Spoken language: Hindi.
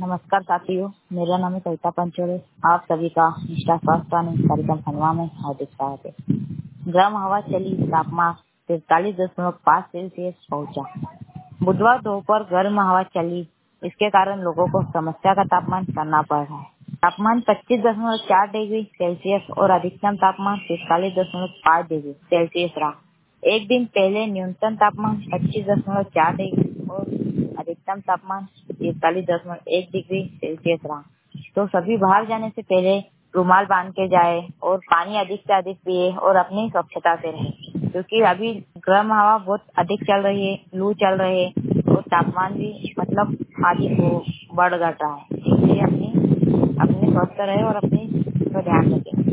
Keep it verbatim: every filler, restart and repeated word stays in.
नमस्कार साथियों, मेरा नाम है कविता पंचोरे। आप सभी का निष्ठा स्वास्थ्य वाणी कार्यक्रम खंडवा में हार्दिक स्वागत है। गर्म हवा चली, तापमान तैतालीस दशमलव पाँच सेल्सियस पहुंचा। बुधवार दोपहर गर्म हवा चली, इसके कारण लोगों को समस्या का तापमान करना पड़ रहा है। तापमान पच्चीस दशमलव चार डिग्री सेल्सियस और अधिकतम तापमान तैतालीस दशमलव पाँच डिग्री सेल्सियस रहा। एक दिन पहले न्यूनतम तापमान पच्चीस दशमलव चार डिग्री और अधिकतम तापमान तैतालीस दशमलव एक डिग्री सेल्सियस रहा। तो सभी बाहर जाने से पहले रुमाल बांध के जाए और पानी अधिक से अधिक पिए और अपनी स्वच्छता से रहे, क्योंकि अभी गर्म हवा बहुत अधिक चल रही है, लू चल रही है और तापमान भी मतलब अधिक हो बढ़ घट रहा है। इसलिए अपनी अपने स्वस्थ रहे और अपनी ध्यान रखें।